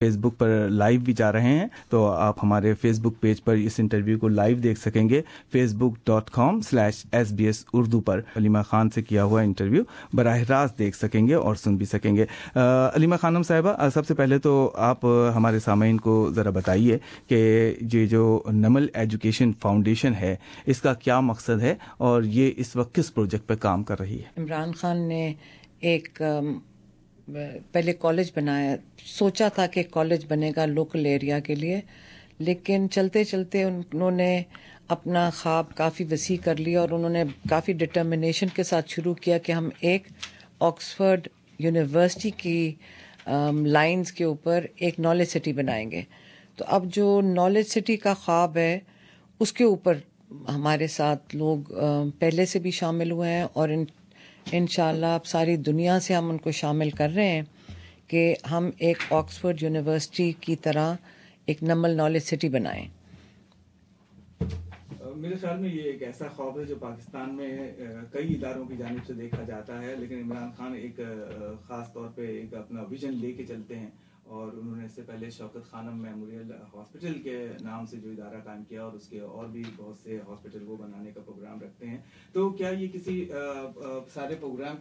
Face بک پر live بھی جا رہے ہیں، تو آپ ہمارے فیس بک پیج پر اس انٹرویو کو لائیو دیکھ سکیں گے، facebook.com/SBS اردو پر علیمہ خان سے کیا ہوا انٹرویو براہ راست دیکھ سکیں گے اور سن بھی سکیں گے۔ علیمہ خانم صاحبہ، سب سے پہلے تو آپ ہمارے سامعین کو ذرا بتائیے کہ یہ جو نمل ایجوکیشن فاؤنڈیشن ہے اس کا کیا مقصد ہے اور یہ اس وقت کس پروجیکٹ پہ کام کر رہی ہے؟ عمران خان نے ایک پہلے کالج بنایا، سوچا تھا کہ کالج بنے گا لوکل ایریا کے لیے، لیکن چلتے چلتے انہوں نے اپنا خواب کافی وسیع کر لیا اور انہوں نے کافی ڈٹرمنیشن کے ساتھ شروع کیا کہ ہم ایک آکسفورڈ یونیورسٹی کی لائنز کے اوپر ایک نالج سٹی بنائیں گے۔ تو اب جو نالج سٹی کا خواب ہے اس کے اوپر ہمارے ساتھ لوگ پہلے سے بھی شامل ہوئے ہیں اور انشاءاللہ اب ساری دنیا سے ہم ان کو شامل کر رہے ہیں کہ ہم ایک آکسفورڈ یونیورسٹی کی طرح ایک نمل نالج سٹی بنائیں۔ میرے خیال میں یہ ایک ایسا خواب ہے جو پاکستان میں کئی اداروں کی جانب سے دیکھا جاتا ہے، لیکن عمران خان ایک خاص طور پہ ایک اپنا ویژن لے کے چلتے ہیں، اور انہوں نے اس سے پہلے شوکت خانم میموریل ہاسپٹل کے نام سے جو ادارہ قائم کیا اور اس کے اور بھی بہت سے ہاسپٹل کو بنانے کا پروگرام رکھتے ہیں۔ تو کیا یہ کسی سارے پروگرام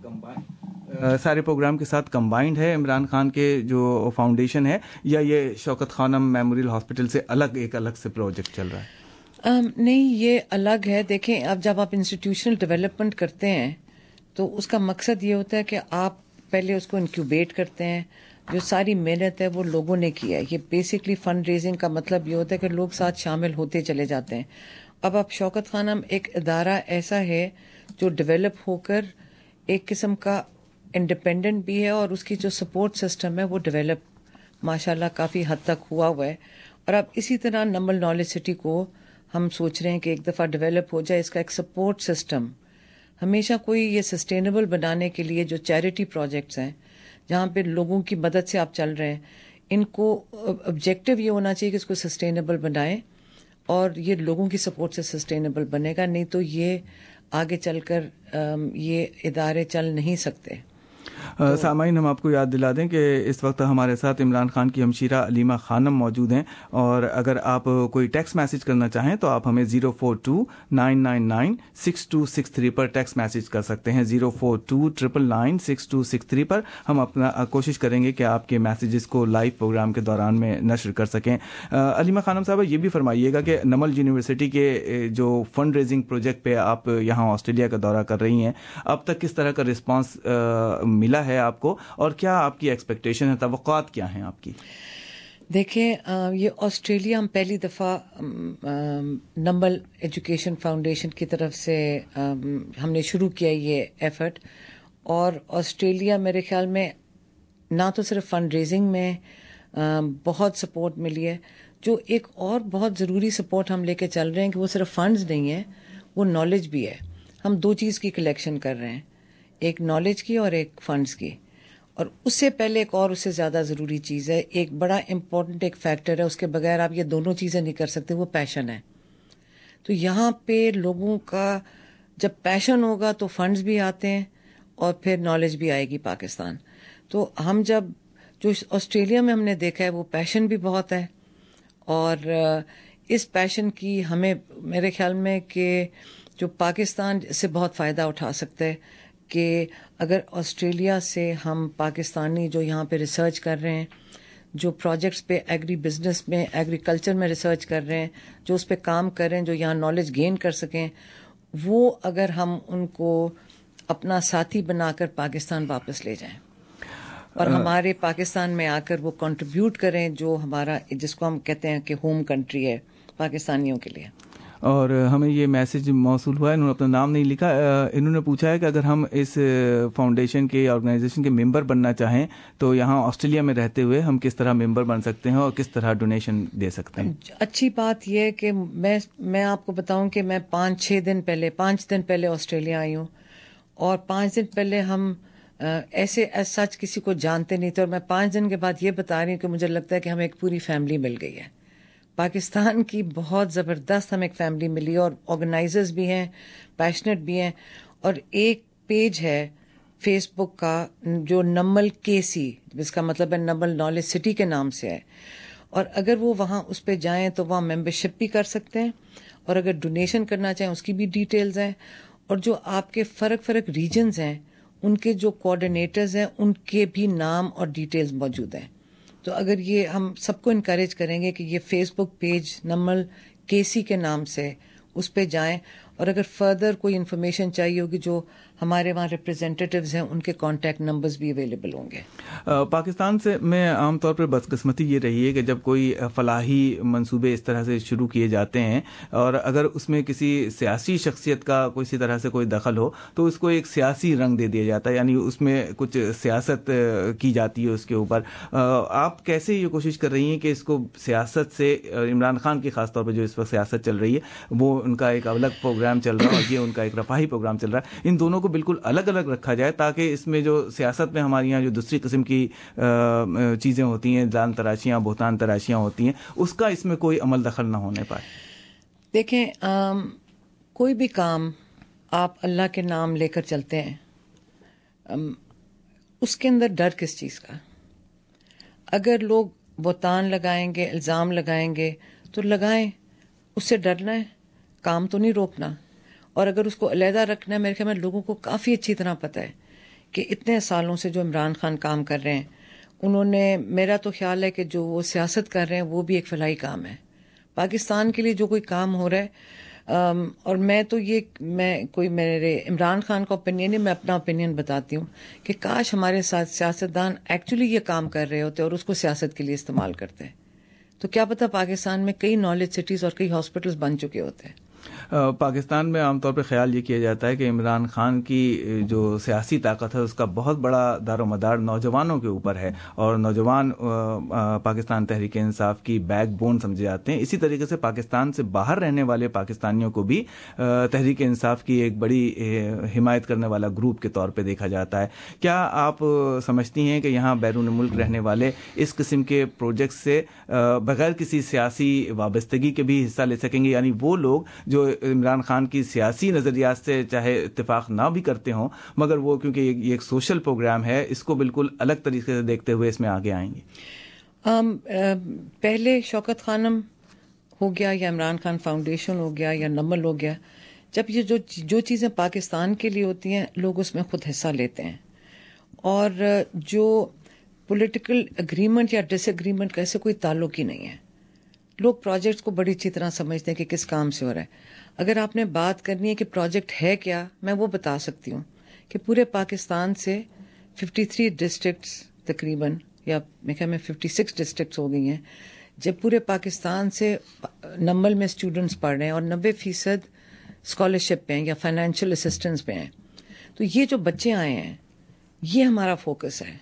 کے ساتھ کمبائنڈ ہے عمران خان کے جو فاؤنڈیشن ہے، یا یہ شوکت خانم میموریل ہاسپٹل سے ایک الگ سے پروجیکٹ چل رہا ہے؟ نہیں، یہ الگ ہے۔ دیکھیں، اب جب آپ انسٹیٹیوشنل ڈیولپمنٹ کرتے ہیں تو اس کا مقصد یہ ہوتا ہے کہ آپ پہلے اس کو انکیوبیٹ کرتے ہیں، جو ساری محنت ہے وہ لوگوں نے کی ہے۔ یہ بیسکلی فنڈ ریزنگ کا مطلب یہ ہوتا ہے کہ لوگ ساتھ شامل ہوتے چلے جاتے ہیں۔ اب آپ شوکت خانم ایک ادارہ ایسا ہے جو ڈیولپ ہو کر ایک قسم کا انڈیپینڈنٹ بھی ہے، اور اس کی جو سپورٹ سسٹم ہے وہ ڈیولپ ماشاءاللہ کافی حد تک ہوا ہے۔ اور اب اسی طرح نمل نالج سٹی کو ہم سوچ رہے ہیں کہ ایک دفعہ ڈیولپ ہو جائے، اس کا ایک سپورٹ سسٹم ہمیشہ کوئی یہ سسٹینیبل بنانے کے لیے جو چیریٹی پروجیکٹس ہیں جہاں پہ لوگوں کی مدد سے آپ چل رہے ہیں، ان کو آبجیکٹو یہ ہونا چاہیے کہ اس کو سسٹینیبل بنائیں، اور یہ لوگوں کی سپورٹ سے سسٹینیبل بنے گا، نہیں تو یہ آگے چل کر یہ ادارے چل نہیں سکتے۔ سامعین، ہم آپ کو یاد دلا دیں کہ اس وقت ہمارے ساتھ عمران خان کی ہمشیرہ علیمہ خانم موجود ہیں، اور اگر آپ کوئی ٹیکسٹ میسج کرنا چاہیں تو آپ ہمیں 042-999-6263 پر ٹیکسٹ میسج کر سکتے ہیں۔ 042-999-6263 پر ہم اپنا کوشش کریں گے کہ آپ کے میسیجز کو لائیو پروگرام کے دوران میں نشر کر سکیں۔ علیمہ خانم صاحبہ، یہ بھی فرمائیے گا کہ نمل یونیورسٹی کے جو فنڈ ریزنگ پروجیکٹ پہ آپ یہاں آسٹریلیا کا دورہ کر رہی ہیں، اب تک کس طرح کا رسپانس ملا ہے آپ کو، اور کیا آپ کی ایکسپیکٹیشن ہے، توقعات کیا ہیں آپ کی؟ دیکھیں، یہ آسٹریلیا ہم پہلی دفعہ نمل ایجوکیشن فاؤنڈیشن کی طرف سے ہم نے شروع کیا یہ ایفرٹ، اور آسٹریلیا میرے خیال میں نہ تو صرف فنڈ ریزنگ میں بہت سپورٹ ملی ہے، جو ایک اور بہت ضروری سپورٹ ہم لے کے چل رہے ہیں کہ وہ صرف فنڈز نہیں ہے، وہ نالج بھی ہے۔ ہم دو چیز کی کلیکشن کر رہے ہیں، ایک نالج کی اور ایک فنڈز کی، اور اس سے پہلے ایک اور اس سے زیادہ ضروری چیز ہے، ایک بڑا امپورٹنٹ ایک فیکٹر ہے، اس کے بغیر آپ یہ دونوں چیزیں نہیں کر سکتے، وہ پیشن ہے۔ تو یہاں پہ لوگوں کا جب پیشن ہوگا تو فنڈز بھی آتے ہیں اور پھر نالج بھی آئے گی پاکستان۔ تو ہم جو آسٹریلیا میں ہم نے دیکھا ہے وہ پیشن بھی بہت ہے، اور اس پیشن کی ہمیں میرے خیال میں کہ جو پاکستان اس سے بہت فائدہ اٹھا سکتا ہے کہ اگر آسٹریلیا سے ہم پاکستانی جو یہاں پہ ریسرچ کر رہے ہیں، جو پروجیکٹس پہ ایگری بزنس میں ایگریکلچر میں ریسرچ کر رہے ہیں، جو اس پہ کام کر رہے ہیں، جو یہاں نالج گین کر سکیں، وہ اگر ہم ان کو اپنا ساتھی بنا کر پاکستان واپس لے جائیں اور ہمارے پاکستان میں آ کر وہ کنٹریبیوٹ کریں، جو ہمارا جس کو ہم کہتے ہیں کہ ہوم کنٹری ہے پاکستانیوں کے لیے۔ اور ہمیں یہ میسج موصول ہوا ہے، انہوں نے اپنا نام نہیں لکھا، انہوں نے پوچھا ہے کہ اگر ہم اس فاؤنڈیشن کے آرگنائزیشن کے ممبر بننا چاہیں تو یہاں آسٹریلیا میں رہتے ہوئے ہم کس طرح ممبر بن سکتے ہیں اور کس طرح ڈونیشن دے سکتے ہیں؟ اچھی بات یہ ہے کہ میں آپ کو بتاؤں کہ میں 5 دن پہلے آسٹریلیا آئی ہوں، اور 5 دن پہلے ہم ایسے سچ کسی کو جانتے نہیں تھے، اور میں 5 دن کے بعد یہ بتا رہی ہوں کہ مجھے لگتا ہے کہ ہمیں ایک پوری فیملی مل گئی ہے، پاکستان کی بہت زبردست ہمیں ایک فیملی ملی، اور آرگنائزرز بھی ہیں، پیشنیٹ بھی ہیں، اور ایک پیج ہے فیس بک کا جو نمل KC، جس کا مطلب ہے نمل نالج سٹی کے نام سے ہے، اور اگر وہ وہاں اس پہ جائیں تو وہاں ممبرشپ بھی کر سکتے ہیں، اور اگر ڈونیشن کرنا چاہیں اس کی بھی ڈیٹیلز ہیں، اور جو آپ کے فرق ریجنز ہیں ان کے جو کوآرڈینیٹرز ہیں ان کے بھی نام اور ڈیٹیلز موجود ہیں. تو اگر یہ ہم سب کو انکریج کریں گے کہ یہ Facebook page Namal KC کے نام سے اس پہ جائیں، اور اگر فردر کوئی انفارمیشن چاہیے ہوگی جو ہمارے وہاں ریپرزینٹیوز ہیں ان کے کانٹیکٹ نمبرز بھی اویلیبل ہوں گے. پاکستان سے میں عام طور پر بدقسمتی یہ رہی ہے کہ جب کوئی فلاحی منصوبے اس طرح سے شروع کیے جاتے ہیں اور اگر اس میں کسی سیاسی شخصیت کا کسی طرح سے کوئی دخل ہو تو اس کو ایک سیاسی رنگ دے دیا جاتا ہے، یعنی اس میں کچھ سیاست کی جاتی ہے اس کے اوپر. آپ کیسے یہ کوشش کر رہی ہیں کہ اس کو سیاست سے، عمران خان کی خاص طور پہ جو اس وقت سیاست چل رہی ہے وہ ان کا ایک الگ پروگرام چل رہا ہے اور یہ ان کا ایک رفاہی پروگرام چل رہا ہے، ان دونوں کو بالکل الگ الگ رکھا جائے تاکہ اس میں جو سیاست میں ہماری یہاں جو دوسری قسم کی چیزیں ہوتی ہیں، جان تراشیاں، بہتان تراشیاں ہوتی ہیں، اس کا اس میں کوئی عمل دخل نہ ہونے پائے؟ دیکھیں، کوئی بھی کام آپ اللہ کے نام لے کر چلتے ہیں، اس کے اندر ڈر کس چیز کا؟ اگر لوگ بہتان لگائیں گے، الزام لگائیں گے تو لگائیں، اس سے ڈرنا ہے، کام تو نہیں روکنا. اور اگر اس کو علیحدہ رکھنا ہے، میرے خیال میں لوگوں کو کافی اچھی طرح پتہ ہے کہ اتنے سالوں سے جو عمران خان کام کر رہے ہیں، انہوں نے، میرا تو خیال ہے کہ جو وہ سیاست کر رہے ہیں وہ بھی ایک فلاحی کام ہے. پاکستان کے لیے جو کوئی کام ہو رہا ہے، اور میں تو میرے عمران خان کا اوپینین ہے، میں اپنا اوپینین بتاتی ہوں کہ کاش ہمارے ساتھ سیاستدان ایکچولی یہ کام کر رہے ہوتے اور اس کو سیاست کے لیے استعمال کرتے، تو کیا پتہ پاکستان میں کئی نالج سٹیز اور کئی ہاسپٹلز بن چکے ہوتے ہیں. پاکستان میں عام طور پہ خیال یہ کیا جاتا ہے کہ عمران خان کی جو سیاسی طاقت ہے اس کا بہت بڑا دار و مدار نوجوانوں کے اوپر ہے، اور نوجوان پاکستان تحریک انصاف کی بیک بون سمجھے جاتے ہیں. اسی طریقے سے پاکستان سے باہر رہنے والے پاکستانیوں کو بھی تحریک انصاف کی ایک بڑی حمایت کرنے والا گروپ کے طور پہ دیکھا جاتا ہے. کیا آپ سمجھتی ہیں کہ یہاں بیرون ملک رہنے والے اس قسم کے پروجیکٹ سے بغیر کسی سیاسی وابستگی کے بھی حصہ لے سکیں گے؟ یعنی وہ لوگ جو عمران خان کی سیاسی نظریات سے چاہے اتفاق نہ بھی کرتے ہوں، مگر وہ کیونکہ یہ ایک سوشل پروگرام ہے، اس کو بالکل الگ طریقے سے دیکھتے ہوئے اس میں آگے آئیں گے. پہلے شوکت خانم ہو گیا یا عمران خان فاؤنڈیشن ہو گیا یا نمل ہو گیا، جب یہ جو چیزیں پاکستان کے لیے ہوتی ہیں لوگ اس میں خود حصہ لیتے ہیں، اور جو پولیٹیکل اگریمنٹ یا ڈس اگریمنٹ کا ایسے کوئی تعلق ہی نہیں ہے. لوگ پروجیکٹس کو بڑی اچھی طرح سمجھتے ہیں کہ کس کام سے ہو رہا ہے. اگر آپ نے بات کرنی ہے کہ پروجیکٹ ہے کیا، میں وہ بتا سکتی ہوں کہ پورے پاکستان سے 53 ڈسٹرکٹس تقریباً، یا میرے خیال میں 56 ڈسٹرکٹس ہو گئی ہیں، جب پورے پاکستان سے نمل میں اسٹوڈنٹس پڑھ رہے ہیں اور 90% اسکالرشپ پہ ہیں یا فائنینشیل اسسٹنس پہ ہیں. تو یہ جو بچے آئے ہیں یہ ہمارا فوکس ہے.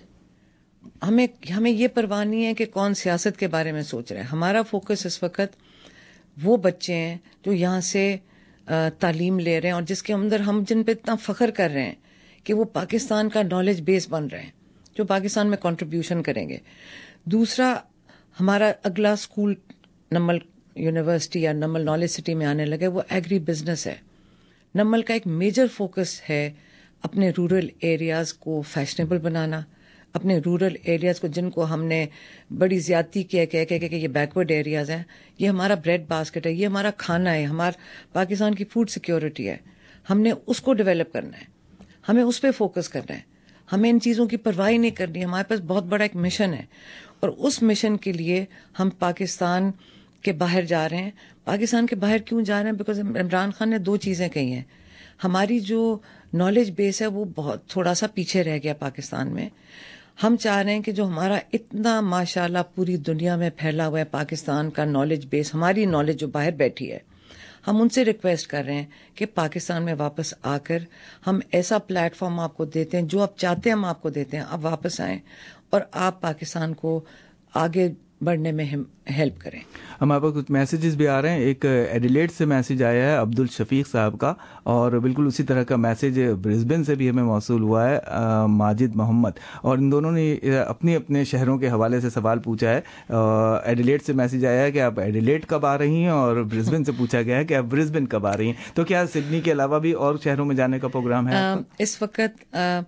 ہمیں یہ پرواہ نہیں ہے کہ کون سیاست کے بارے میں سوچ رہا ہے. ہمارا فوکس اس وقت وہ بچے ہیں جو یہاں سے تعلیم لے رہے ہیں اور جس کے اندر ہم جن پہ اتنا فخر کر رہے ہیں کہ وہ پاکستان کا نالج بیس بن رہے ہیں، جو پاکستان میں کنٹریبیوشن کریں گے. دوسرا، ہمارا اگلا اسکول نمل یونیورسٹی یا نمل نالج سٹی میں آنے لگے، وہ ایگری بزنس ہے. نمل کا ایک میجر فوکس ہے اپنے رورل ایریاز کو فیشنیبل بنانا، اپنے رورل ایریاز کو جن کو ہم نے بڑی زیادتی کیا کہ یہ بیکورڈ ایریاز ہیں، یہ ہمارا بریڈ باسکٹ ہے، یہ ہمارا کھانا ہے، ہمارا پاکستان کی فوڈ سیکیورٹی ہے. ہم نے اس کو ڈیولپ کرنا ہے، ہمیں اس پہ فوکس کرنا ہے، ہمیں ان چیزوں کی پرواہ نہیں کرنی ہے. ہمارے پاس بہت بڑا ایک مشن ہے، اور اس مشن کے لیے ہم پاکستان کے باہر جا رہے ہیں. پاکستان کے باہر کیوں جا رہے ہیں؟ بیکاز عمران خان نے 2 چیزیں کہی ہیں. ہماری جو نالج بیس ہے وہ بہت تھوڑا سا پیچھے رہ گیا پاکستان میں. ہم چاہ رہے ہیں کہ جو ہمارا اتنا ماشاءاللہ پوری دنیا میں پھیلا ہوا ہے پاکستان کا نالج بیس، ہماری نالج جو باہر بیٹھی ہے، ہم ان سے ریکویسٹ کر رہے ہیں کہ پاکستان میں واپس آ کر ہم ایسا پلیٹ فارم آپ کو دیتے ہیں، جو آپ چاہتے ہیں ہم آپ کو دیتے ہیں. آپ واپس آئیں اور آپ پاکستان کو آگے بڑھنے میں ہیلپ کریں. ہمارے پاس کچھ میسیجز بھی آ رہے ہیں. ایک ایڈیلیڈ سے میسیج آیا ہے عبد الشفیق صاحب کا، اور بالکل اسی طرح کا میسیج برسبن سے بھی ہمیں موصول ہوا ہے ماجد محمد، اور ان دونوں نے اپنے اپنے شہروں کے حوالے سے سوال پوچھا ہے. ایڈیلیڈ سے میسیج آیا ہے کہ آپ ایڈیلیڈ کب آ رہی ہیں، اور برسبن سے پوچھا گیا ہے کہ آپ برسبن کب آ رہی ہیں. تو کیا سڈنی کے علاوہ بھی اور شہروں میں جانے کا پروگرام ہے؟ اس وقت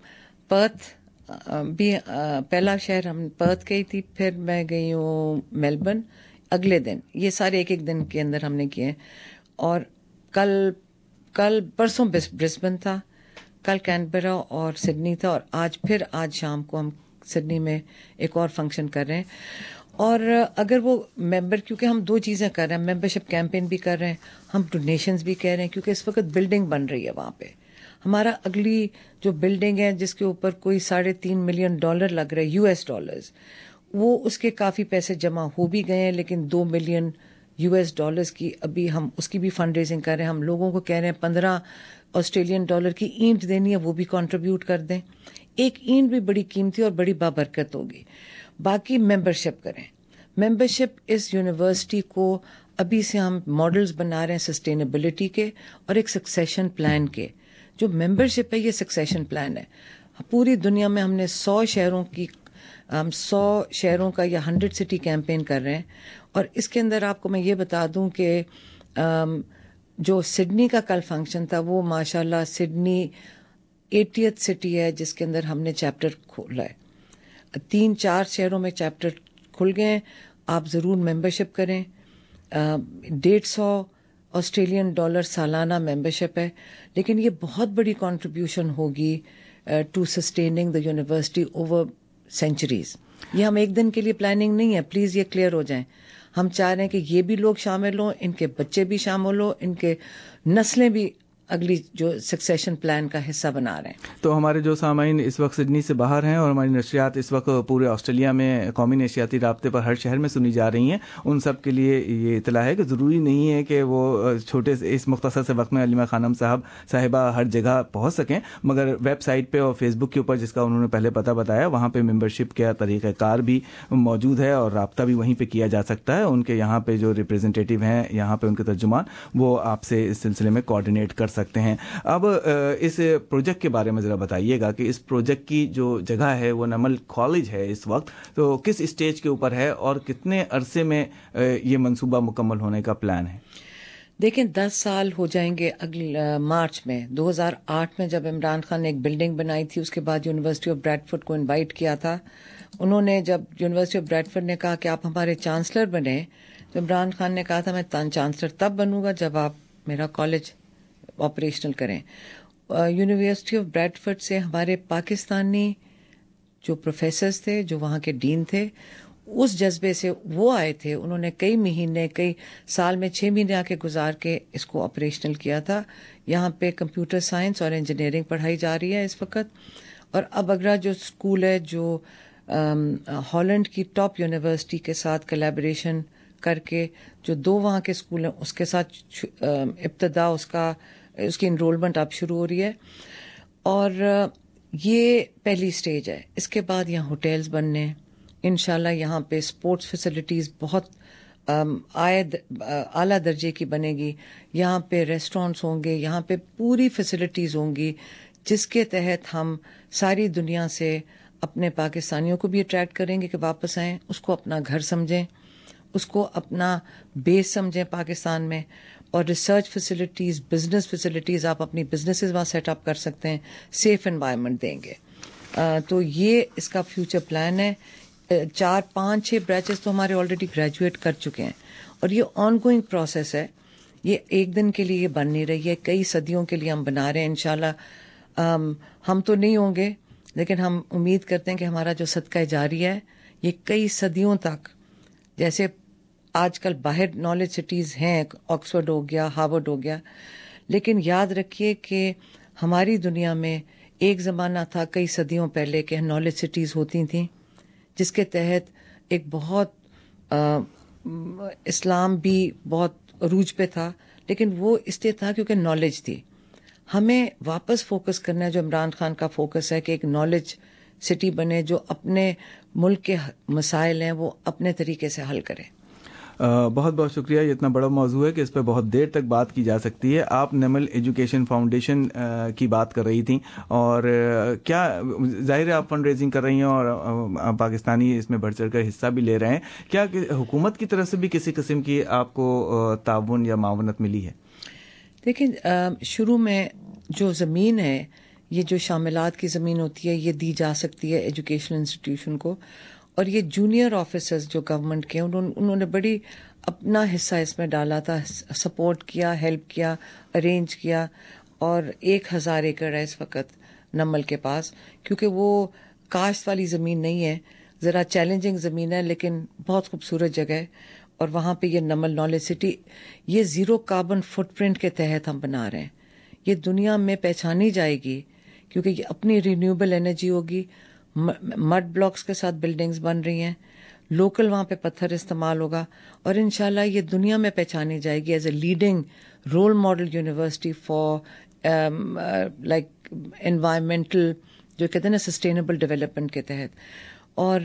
पर्थ भी पहला शहर हम पर्थ गई थी, फिर मैं गई हूँ मेलबर्न अगले दिन. ये सारे एक एक दिन के अंदर हमने किए. और कल परसों ब्रिस्बेन था, कल कैनबरा और सिडनी था, और आज शाम को हम सिडनी में एक और फंक्शन कर रहे हैं. और अगर वो मेंबर, क्योंकि हम दो चीज़ें कर रहे हैं, मेंबरशिप कैंपेन भी कर रहे हैं, हम डोनेशंस भी कर रहे हैं, क्योंकि इस वक्त बिल्डिंग बन रही है वहाँ पे. हमारा अगली जो बिल्डिंग है जिसके ऊपर कोई $3.5 मिलियन लग रहा है $, वो उसके काफ़ी पैसे जमा हो भी गए हैं, लेकिन $2 मिलियन की अभी हम उसकी भी फंड रेजिंग कर रहे हैं. हम लोगों को कह रहे हैं $15 की ईंट देनी है, वो भी कंट्रीब्यूट कर दें. एक ईंट भी बड़ी कीमती और बड़ी बाबरकत होगी. बाकी मेंबरशिप करें. मेंबरशिप इस यूनिवर्सिटी को अभी से हम मॉडल्स बना रहे हैं सस्टेनेबिलिटी के और एक सक्सेशन प्लान के. जो मेंबरशिप है ये सक्सेशन प्लान है. पूरी दुनिया में हमने 100 शहरों का या 100 सिटी कैंपेन कर रहे हैं. और इसके अंदर आपको मैं ये बता दूं कि जो सिडनी का कल फंक्शन था वो माशाल्लाह सिडनी 80th सिटी है जिसके अंदर हमने चैप्टर खोला है. 3-4 शहरों में चैप्टर खुल गए हैं. आप ज़रूर मेंबरशिप करें. $150 सालाना मेंबरशिप है, लेकिन ये बहुत बड़ी कंट्रीब्यूशन होगी to sustaining the university over centuries. ये हम एक दिन के लिए प्लानिंग नहीं है, प्लीज़ ये क्लियर हो जाएं. हम चाह रहे हैं कि ये भी लोग शामिल हों, इनके बच्चे भी शामिल हों, इनके नस्लें भी अगली जो सक्सेशन प्लान का हिस्सा बना रहे हैं. तो हमारे जो सामाइन इस वक्त सिडनी से बाहर हैं और हमारी नशरियात इस वक्त पूरे ऑस्ट्रेलिया में कौमी नशरियाती राब्ते पर हर शहर में सुनी जा रही हैं, उन सब के लिए ये इतला है कि ज़रूरी नहीं है कि वो छोटे से इस मुख्तसर से वक्त में अलीमा खानम साहिबा हर जगह पहुँच सकें, मगर वेबसाइट पर और फेसबुक के ऊपर जिसका उन्होंने पहले पता बताया वहाँ पर मेम्बरशिप का तरीक़ाकार भी मौजूद है और रब्ता भी वहीं पर किया जा सकता है. उनके यहाँ पर जो रिप्रेजेंटेटिव हैं, यहाँ पर उनके तर्जुमान, वो आपसे इस सिलसिले में कोऑर्डिनेट कर सकते हैं. अब इस प्रोजेक्ट के बारे में ज़रा बताइएगा कि इस प्रोजेक्ट की जो जगह है वो नमल कॉलेज है इस वक्त, तो किस स्टेज के ऊपर है और कितने अरसे में ये मंसूबा मुकम्मल होने का प्लान है? देखें, 10 साल हो जाएंगे अगले मार्च में. 2008 में जब इमरान खान ने एक बिल्डिंग बनाई थी, उसके बाद यूनिवर्सिटी ऑफ ब्रैडफोर्ड को इनवाइट किया था. उन्होंने जब यूनिवर्सिटी ऑफ ब्रैडफोर्ड ने कहा कि आप हमारे चांसलर बने, तो इमरान खान ने कहा था मैं चांसलर तब बनूंगा जब आप मेरा कॉलेज ऑपरेशनल करें. यूनिवर्सिटी ऑफ ब्रैडफोर्ड से हमारे पाकिस्तानी जो प्रोफेसर्स थे, जो वहाँ के डीन थे, उस जज्बे से वो आए थे. उन्होंने कई साल में 6 महीने आके गुजार के इसको ऑपरेशनल किया था. यहाँ पे कंप्यूटर साइंस और इंजीनियरिंग पढ़ाई जा रही है इस वक्त. और अब अगला जो स्कूल है जो हॉलैंड की टॉप यूनिवर्सिटी के साथ कोलैबोरेशन करके जो 2 वहाँ के स्कूल हैं उसके साथ इब्तिदा उसकी इनरोलमेंट अब शुरू हो रही है. और ये पहली स्टेज है. इसके बाद यहाँ होटल्स बनने, इंशाल्लाह यहाँ पे स्पोर्ट्स फैसिलिटीज़ बहुत आला दर्जे की बनेगी. यहाँ पे रेस्टोरेंट्स होंगे, यहाँ पे पूरी फैसिलिटीज़ होंगी जिसके तहत हम सारी दुनिया से अपने पाकिस्तानियों को भी अट्रैक्ट करेंगे कि वापस आएँ, उसको अपना घर समझें, उसको अपना बेस समझें पाकिस्तान में. और रिसर्च फैसिलिटीज़, बिजनेस फैसिलिटीज़, आप अपनी बिजनेसेस वहाँ सेटअप कर सकते हैं, सेफ एनवायरनमेंट देंगे. तो ये इसका फ्यूचर प्लान है. 4, 5, 6 बैचेस तो हमारे ऑलरेडी ग्रेजुएट कर चुके हैं और ये ऑनगोइंग प्रोसेस है. ये एक दिन के लिए बन नहीं रही है, कई सदियों के लिए हम बना रहे हैं. इंशाल्लाह हम तो नहीं होंगे, लेकिन हम उम्मीद करते हैं कि हमारा जो सदका जारी है ये कई सदियों तक, जैसे आजकल बाहर नॉलेज सिटीज़ हैं, ऑक्सफोर्ड हो गया, हार्वर्ड हो गया, लेकिन याद रखिए कि हमारी दुनिया में एक ज़माना था कई सदियों पहले कि नॉलेज सिटीज़ होती थीं, जिसके तहत एक बहुत इस्लाम भी बहुत अरूज पे था, लेकिन वो इसलिए था क्योंकि नॉलेज थी. हमें वापस फोकस करना है, जो इमरान खान का फोकस है कि एक नॉलेज सिटी बने जो अपने मुल्क के मसाइल हैं वो अपने तरीके से हल करे. बहुत बहुत शुक्रिया. ये इतना बड़ा मौजू है कि इस पर बहुत देर तक बात की जा सकती है. आप नमल एजुकेशन फाउंडेशन की बात कर रही थी और क्या जाहिर है आप फंड रेजिंग कर रही हैं और पाकिस्तानी इसमें बढ़ चढ़ कर हिस्सा भी ले रहे हैं. क्या हुकूमत की तरफ से भी किसी किस्म की आपको ताउन या मावनत मिली है? देखिए, शुरू में जो ज़मीन है یہ جو شاملات کی زمین ہوتی ہے یہ دی جا سکتی ہے ایجوکیشنل انسٹیٹیوشن کو. اور یہ جونیئر آفیسرز جو گورنمنٹ کے انہوں نے بڑی اپنا حصہ اس میں ڈالا تھا, سپورٹ کیا, ہیلپ کیا, ارینج کیا. اور 1000 ایکڑ ہے اس وقت نمل کے پاس, کیونکہ وہ کاشت والی زمین نہیں ہے, ذرا چیلنجنگ زمین ہے لیکن بہت خوبصورت جگہ ہے. اور وہاں پہ یہ نمل نالج سٹی یہ زیرو کاربن فٹ پرنٹ کے تحت ہم بنا رہے ہیں. یہ دنیا میں پہچانی جائے گی کیونکہ یہ اپنی رینیوبل انرجی ہوگی. مڈ بلاکس کے ساتھ بلڈنگز بن رہی ہیں, لوکل وہاں پہ پتھر استعمال ہوگا, اور انشاءاللہ یہ دنیا میں پہچانی جائے گی as a leading role model university for like environmental جو کہتے ہیں نا سسٹینیبل ڈیولپمنٹ کے تحت. اور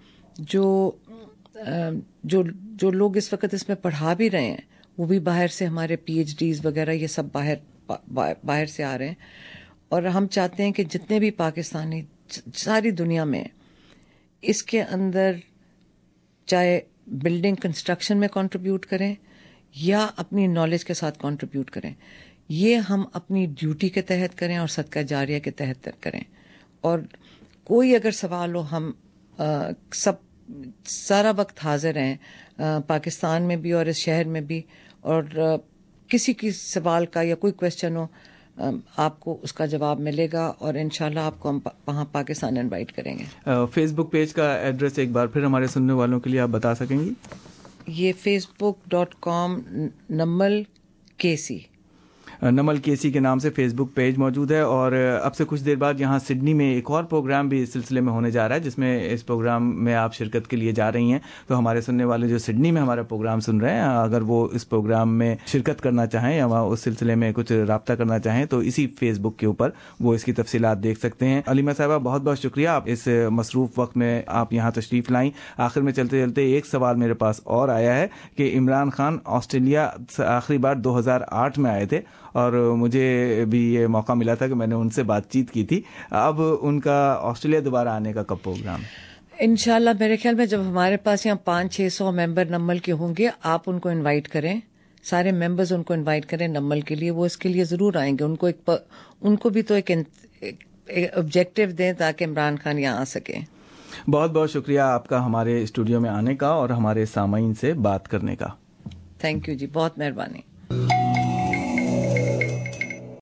جو لوگ اس وقت اس میں پڑھا بھی رہے ہیں وہ بھی باہر سے, ہمارے PhDs وغیرہ یہ سب باہر سے آ رہے ہیں. اور ہم چاہتے ہیں کہ جتنے بھی پاکستانی ساری دنیا میں اس کے اندر چاہے بلڈنگ کنسٹرکشن میں کنٹریبیوٹ کریں یا اپنی نالج کے ساتھ کنٹریبیوٹ کریں, یہ ہم اپنی ڈیوٹی کے تحت کریں اور صدقہ جاریہ کے تحت کریں. اور کوئی اگر سوال ہو, ہم سب سارا وقت حاضر ہیں پاکستان میں بھی اور اس شہر میں بھی, اور کسی کی سوال کا یا کوئی کویسچن ہو آپ کو اس کا جواب ملے گا, اور انشاءاللہ آپ کو ہم وہاں پاکستان انوائٹ کریں گے. فیس بک پیج کا ایڈریس ایک بار پھر ہمارے سننے والوں کے لیے آپ بتا سکیں گی؟ یہ facebook.com نمل کیسی نمل کیسی کے نام سے فیس بک پیج موجود ہے. اور اب سے کچھ دیر بعد یہاں سڈنی میں ایک اور پروگرام بھی اس سلسلے میں ہونے جا رہا ہے, جس میں اس پروگرام میں آپ شرکت کے لیے جا رہی ہیں. تو ہمارے سننے والے جو سڈنی میں ہمارا پروگرام سن رہے ہیں, اگر وہ اس پروگرام میں شرکت کرنا چاہیں یا وہاں اس سلسلے میں کچھ رابطہ کرنا چاہیں تو اسی فیس بک کے اوپر وہ اس کی تفصیلات دیکھ سکتے ہیں. علیمہ صاحبہ بہت بہت شکریہ, آپ اس مصروف وقت میں آپ یہاں تشریف لائیں. آخر میں چلتے چلتے ایک سوال میرے پاس اور آیا ہے کہ عمران خان آسٹریلیا آخری بار 2008 میں آئے تھے, اور مجھے بھی یہ موقع ملا تھا کہ میں نے ان سے بات چیت کی تھی. اب ان کا آسٹریلیا دوبارہ آنے کا کب پروگرام؟ انشاءاللہ میرے خیال میں جب ہمارے پاس یہاں 500-600 ممبر نمل کے ہوں گے, آپ ان کو انوائٹ کریں, سارے ممبرز ان کو انوائٹ کریں نمل کے لیے, وہ اس کے لیے ضرور آئیں گے. ان کو بھی تو ایک آبجیکٹو دیں تاکہ عمران خان یہاں آ سکیں. بہت بہت شکریہ آپ کا ہمارے اسٹوڈیو میں آنے کا اور ہمارے سامعین سے بات کرنے کا. تھینک یو جی, بہت مہربانی.